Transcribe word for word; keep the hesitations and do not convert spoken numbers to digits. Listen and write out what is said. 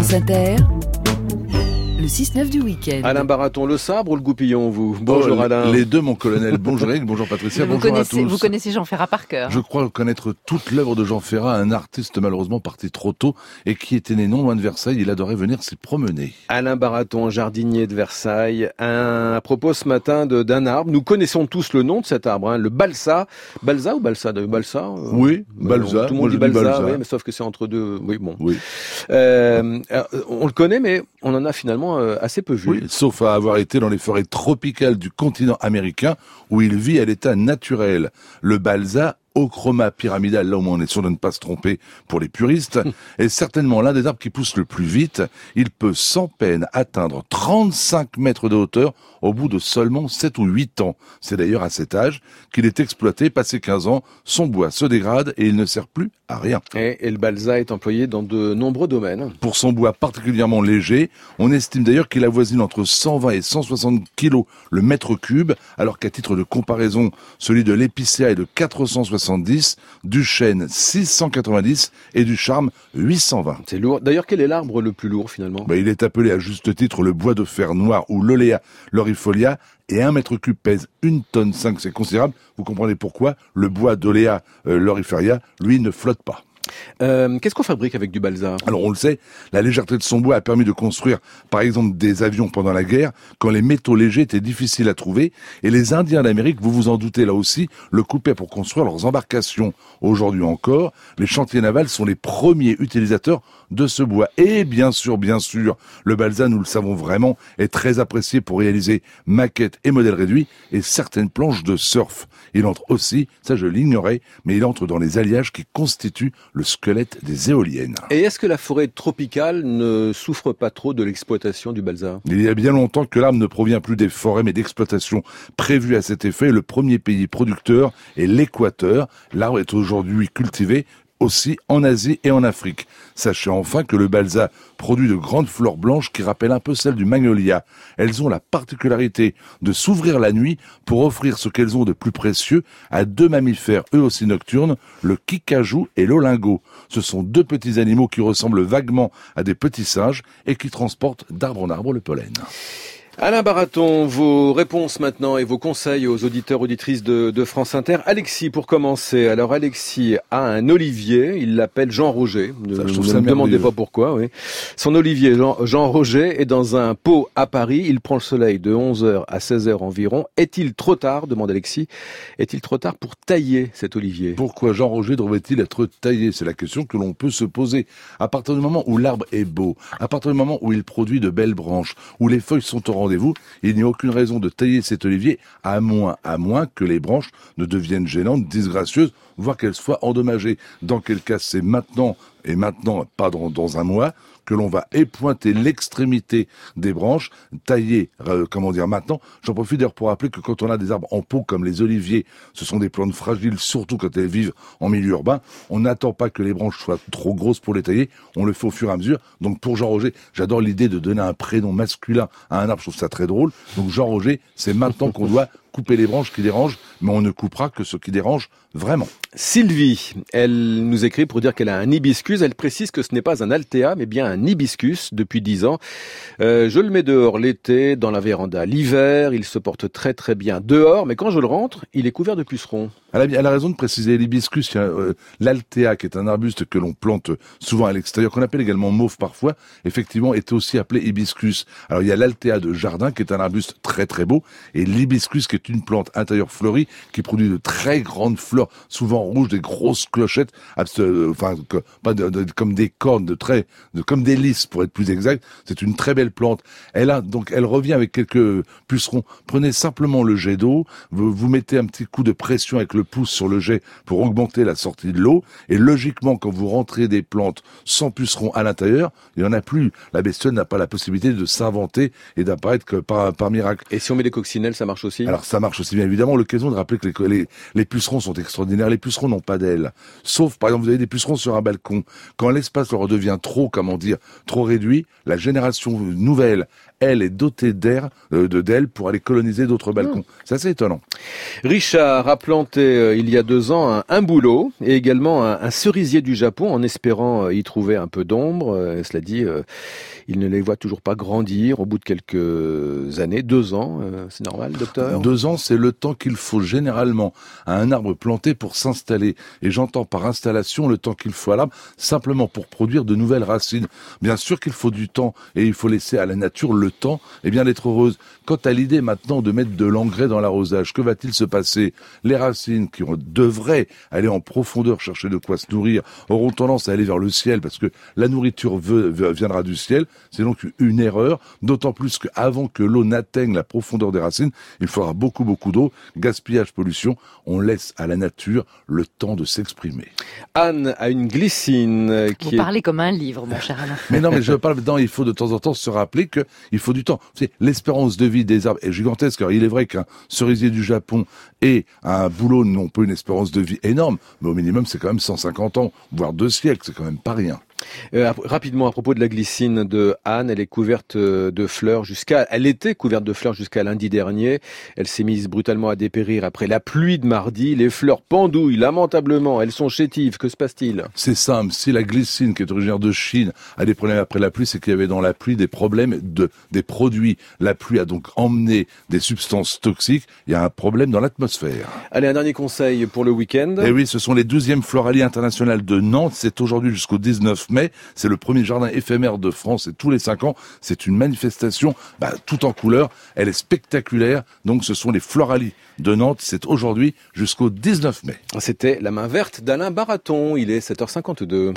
France Inter, le six neuf du week-end. Alain Baraton, le sabre ou le goupillon, vous? Bonjour oh, Alain. Les deux, mon colonel. Bonjour Eric, bonjour Patricia, vous bonjour à connaissez, tous. Vous connaissez Jean Ferrat par cœur. Je crois connaître toute l'œuvre de Jean Ferrat, un artiste malheureusement parti trop tôt et qui était né non loin de Versailles. Il adorait venir s'y promener. Alain Baraton, jardinier de Versailles. Un, à propos ce matin de, d'un arbre. Nous connaissons tous le nom de cet arbre, hein, le balsa. Balsa ou balsa de Balsa euh, Oui, balsa. Tout le monde Moi, dit je balsa, dis balsa. oui, mais sauf que c'est entre deux. Oui, bon. Oui. Euh, on le connaît, mais on en a finalement euh, assez peu vu. Oui, sauf à avoir été dans les forêts tropicales du continent américain où il vit à l'état naturel. Le balsa, Ochroma pyramidal, là au moins on est sûr de ne pas se tromper pour les puristes, est certainement l'un des arbres qui pousse le plus vite. Il peut sans peine atteindre trente-cinq mètres de hauteur au bout de seulement sept ou huit ans. C'est d'ailleurs à cet âge qu'il est exploité. Passé quinze ans, son bois se dégrade et il ne sert plus à rien. Et, et le balsa est employé dans de nombreux domaines. Pour son bois particulièrement léger, on estime d'ailleurs qu'il avoisine entre cent vingt et cent soixante kilos le mètre cube, alors qu'à titre de comparaison, celui de l'épicéa est de quatre cent soixante-dix, du chêne six cent quatre-vingt-dix et du charme huit cent vingt. C'est lourd. D'ailleurs, quel est l'arbre le plus lourd finalement? Ben, il est appelé à juste titre le bois de fer noir ou l'Olea lorifolia, et un mètre cube pèse une tonne cinq, c'est considérable. Vous comprenez pourquoi le bois d'Olea euh, lorifolia, lui, ne flotte pas. Euh, qu'est-ce qu'on fabrique avec du balsa? Alors on le sait, la légèreté de son bois a permis de construire par exemple des avions pendant la guerre quand les métaux légers étaient difficiles à trouver, et les Indiens d'Amérique, vous vous en doutez là aussi, le coupaient pour construire leurs embarcations. Aujourd'hui encore, les chantiers navals sont les premiers utilisateurs de ce bois. Et bien sûr, bien sûr, le balsa, nous le savons vraiment, est très apprécié pour réaliser maquettes et modèles réduits et certaines planches de surf. Il entre aussi, ça je l'ignorais, mais il entre dans les alliages qui constituent le squelette des éoliennes. Et est-ce que la forêt tropicale ne souffre pas trop de l'exploitation du balsa? Il y a bien longtemps que l'arbre ne provient plus des forêts mais d'exploitations prévues à cet effet. Le premier pays producteur est l'Équateur. L'arbre est aujourd'hui cultivé aussi en Asie et en Afrique. Sachez enfin que le balsa produit de grandes fleurs blanches qui rappellent un peu celles du magnolia. Elles ont la particularité de s'ouvrir la nuit pour offrir ce qu'elles ont de plus précieux à deux mammifères, eux aussi nocturnes, le kikajou et l'olingo. Ce sont deux petits animaux qui ressemblent vaguement à des petits singes et qui transportent d'arbre en arbre le pollen. Alain Baraton, vos réponses maintenant et vos conseils aux auditeurs, auditrices de, de France Inter. Alexis, pour commencer. Alors Alexis a un olivier, il l'appelle Jean Roger. Ne, ça, ne me me demandez pas pourquoi. Oui. Son olivier, Jean, Jean Roger, est dans un pot à Paris. Il prend le soleil de onze heures à seize heures environ. Est-il trop tard, demande Alexis, est-il trop tard pour tailler cet olivier? Pourquoi Jean Roger devrait-il être taillé? C'est la question que l'on peut se poser. À partir du moment où l'arbre est beau, à partir du moment où il produit de belles branches, où les feuilles sont oranges, rendez-vous, il n'y a aucune raison de tailler cet olivier, à moins, à moins que les branches ne deviennent gênantes, disgracieuses, voire qu'elles soient endommagées. Dans quel cas c'est maintenant, et maintenant, pas dans, dans un mois, que l'on va épointer l'extrémité des branches, tailler, euh, comment dire, maintenant. J'en profite d'ailleurs pour rappeler que quand on a des arbres en pot comme les oliviers, ce sont des plantes fragiles, surtout quand elles vivent en milieu urbain. On n'attend pas que les branches soient trop grosses pour les tailler, on le fait au fur et à mesure. Donc pour Jean Roger, j'adore l'idée de donner un prénom masculin à un arbre, je trouve ça très drôle. Donc Jean Roger, c'est maintenant qu'on doit couper les branches qui dérangent, mais on ne coupera que ce qui dérange vraiment. Sylvie, elle nous écrit pour dire qu'elle a un hibiscus. Elle précise que ce n'est pas un altea, mais bien un hibiscus depuis dix ans. Euh, je le mets dehors l'été, dans la véranda l'hiver. Il se porte très très bien dehors, mais quand je le rentre, il est couvert de pucerons. Elle a, elle a raison de préciser l'hibiscus, euh, l'altea, qui est un arbuste que l'on plante souvent à l'extérieur, qu'on appelle également mauve parfois, effectivement est aussi appelé hibiscus. Alors il y a l'altea de jardin, qui est un arbuste très très beau, et l'hibiscus, qui est une plante intérieure fleurie, qui produit de très grandes fleurs, souvent rouges, des grosses clochettes, euh, enfin que, pas de, de, comme des cornes, de très, de, comme des lys pour être plus exact. C'est une très belle plante. Elle a donc, elle revient avec quelques pucerons. Prenez simplement le jet d'eau, vous, vous mettez un petit coup de pression avec le pouce sur le jet pour augmenter la sortie de l'eau, et logiquement, quand vous rentrez des plantes sans pucerons à l'intérieur, il n'y en a plus. La bestiole n'a pas la possibilité de s'inventer et d'apparaître que par, par miracle. Et si on met des coccinelles, ça marche aussi? Alors ça marche aussi bien évidemment. L'occasion de rappeler que les, les, les pucerons sont extraordinaires. Les pucerons n'ont pas d'ailes. Sauf, par exemple, vous avez des pucerons sur un balcon. Quand l'espace leur devient trop, comment dire, trop réduit, la génération nouvelle elle est dotée d'air, euh, de d'ailes pour aller coloniser d'autres balcons. Mmh. C'est assez étonnant. Richard a planté euh, il y a deux ans un, un bouleau et également un, un cerisier du Japon en espérant euh, y trouver un peu d'ombre. Euh, cela dit, euh, il ne les voit toujours pas grandir au bout de quelques années, deux ans. Euh, c'est normal, docteur ? Deux ans, c'est le temps qu'il faut généralement à un arbre planté pour s'installer. Et j'entends par installation le temps qu'il faut à l'arbre, simplement pour produire de nouvelles racines. Bien sûr qu'il faut du temps et il faut laisser à la nature le temps, eh bien, d'être heureuse. Quant à l'idée maintenant de mettre de l'engrais dans l'arrosage, que va-t-il se passer ? Les racines qui devraient aller en profondeur chercher de quoi se nourrir auront tendance à aller vers le ciel parce que la nourriture veut, veut, viendra du ciel. C'est donc une erreur, d'autant plus qu'avant que l'eau n'atteigne la profondeur des racines, il faudra beaucoup beaucoup d'eau. Gaspillage, pollution, on laisse à la nature le temps de s'exprimer. Anne a une glycine qui Vous est... parlez comme un livre, mon cher Alain. Mais non, mais je parle dedans, il faut de temps en temps se rappeler qu'il faut du temps. Vous savez, l'espérance de vie des arbres est gigantesque. Alors, il est vrai qu'un cerisier du Japon et un bouleau n'ont pas une espérance de vie énorme, mais au minimum, c'est quand même cent cinquante ans, voire deux siècles, c'est quand même pas rien. Euh, rapidement, à propos de la glycine de Anne, elle est couverte de fleurs jusqu'à, elle était couverte de fleurs jusqu'à lundi dernier. Elle s'est mise brutalement à dépérir après la pluie de mardi. Les fleurs pendouillent lamentablement. Elles sont chétives. Que se passe-t-il ? C'est simple. Si la glycine, qui est originaire de Chine, a des problèmes après la pluie, c'est qu'il y avait dans la pluie des problèmes de, des produits. La pluie a donc emmené des substances toxiques. Il y a un problème dans l'atmosphère. Allez, un dernier conseil pour le week-end. Eh oui, ce sont les douzièmes Floralies internationales de Nantes. C'est aujourd'hui jusqu'au dix-neuf mai. C'est le premier jardin éphémère de France et tous les cinq ans, c'est une manifestation bah, tout en couleur. Elle est spectaculaire. Donc ce sont les Floralies de Nantes. C'est aujourd'hui jusqu'au dix-neuf mai. C'était la main verte d'Alain Baraton. Il est sept heures cinquante-deux.